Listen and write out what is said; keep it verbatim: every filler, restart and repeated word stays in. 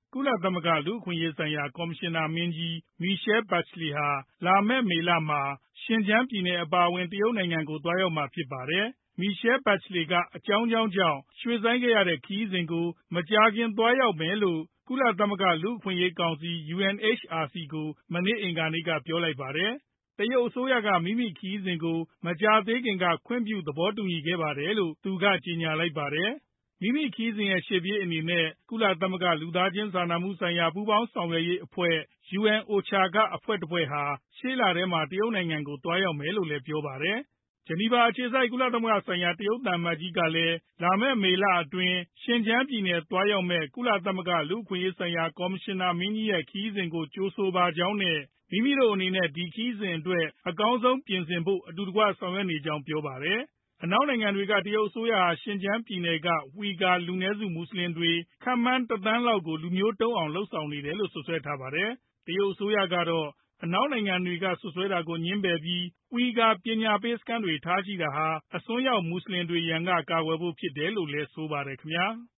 ကုလသမဂ္ဂ လူ့အခွင့်အရေးဆိုင်ရာ ကော်မရှင်နာမင်းကြီး Michelle Bachelet ဟာ လာမယ့် မေလမှာ ရှင်ကျန်းပြည်နယ် အပါအဝင် တရုတ်နိုင်ငံကို သွားရောက်မှာ ဖြစ်ပါတယ်။ Michelle Bachelet က အကြောင်းကြောင်းကြောင့် ရွှေ့ဆိုင်းခဲ့ရတဲ့ ခရီးစဉ်ကို မကြာခင် သွားရောက်မယ်လို့ ကုလသမဂ္ဂ လူ့အခွင့်အရေးကောင်စီ U N H R C ကို မနေ့ အင်္ဂါနေ့က ပြောလိုက်ပါတယ်။ တရုတ်အစိုးရက မိမိခရီးစဉ်ကို မကြာသေးခင်က ခွင့်ပြုသဘောတူခဲ့ပါတယ်လို့ သူကကြေညာလိုက်ပါတယ်။ မိမိခရီးစဉ်ရဲ့ ရှေ့ပြေးအနေနဲ့ ကုလသမဂ္ဂ လူသားချင်းစာနာမှုဆိုင်ရာ ပူးပေါင်းဆောင်ရွက်ရေးအဖွဲ့ U N O C H A က အဖွဲ့တဖွဲ့ဟာ ရှေ့လထဲမှာ တရုတ်နိုင်ငံကို သွားရောက်မယ်လို့လည်း ပြောပါတယ်။ ဂျနီဗာအခြေစိုက် ကုလသမဂ္ဂဆိုင်ရာ တရုတ်သံအမတ်ကြီးကလည်း လာမယ့် မေလအတွင်း ရှင်ကျန်းပြည်နယ် သွားရောက်မယ့် ကုလသမဂ္ဂ လူ့အခွင့်အရေးဆိုင်ရာ ကော်မရှင်နာမင်းကြီးရဲ့ ခရီးစဉ်ကို ကြိုဆိုပါကြောင်းနဲ့ မိမိတို့အနေနဲ့ ဒီခရီးစဉ်အတွက် အကောင်းဆုံးပြင်ဆင်ဖို့ အတူတကွ ဆောင်ရွက်နေကြောင်း ပြောပါတယ်။ အနောက်နိုင်ငံတွေက တရုတ်အစိုးရဟာ ရှင်ကျန်းပြည်နယ်က Uighur လူနည်းစု မွတ်ဆလင်တွေ ခန့်မှန်း တသန်းလောက်ကို လူမျိုးတုံးအောင် လုပ်ဆောင်နေတယ်လို့ စွပ်စွဲထားပါတယ်။ တရုတ်အစိုးရကတော့ အနောက်နိုင်ငံတွေက စွပ်စွဲတာကို ငြင်းပယ်ပြီး Uighur ပညာပေးစခန်းတွေ ထားရှိတာဟာ အစွန်းရောက် မွတ်ဆလင်တွေရန်က ကာကွယ်ဖို့ဖြစ်တယ်လို့လည်း ဆိုပါတယ်ခင်ဗျာ။